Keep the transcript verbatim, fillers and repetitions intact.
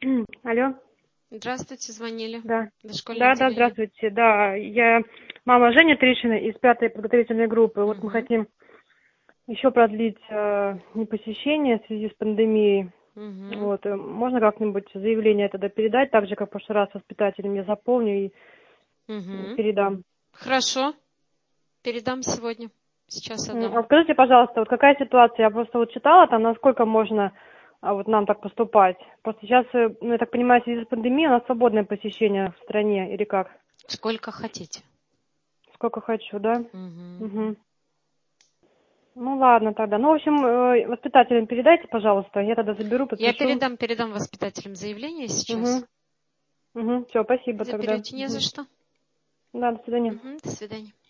Алло. Здравствуйте, звонили. Да. Дошкольное Да, да, отделение. здравствуйте. Да, я мама Женя Тришина из пятой подготовительной группы. Вот мы Мгм. хотим еще продлить э, непосещение в связи с пандемией. Мгм. Вот, э, можно как-нибудь заявление тогда передать, так же, как в прошлый раз воспитателям я заполню и Мгм. передам. Хорошо. Передам сегодня. Сейчас М, отдам. А скажите, пожалуйста, вот какая ситуация? Я просто вот читала там, насколько можно а, вот нам так поступать. Просто сейчас, э, ну, я так понимаю, в связи с пандемией у нас свободное посещение в стране или как? Сколько хотите. Сколько хочу, да? Мгм. Угу. Ну ладно тогда. Ну, в общем, э, воспитателям передайте, пожалуйста. Я тогда заберу, Я подпишу. передам, передам воспитателям заявление сейчас. Угу. Угу. Все, спасибо тогда. Заберете, не за Угу. что. Да, до свидания. Мгм. До свидания.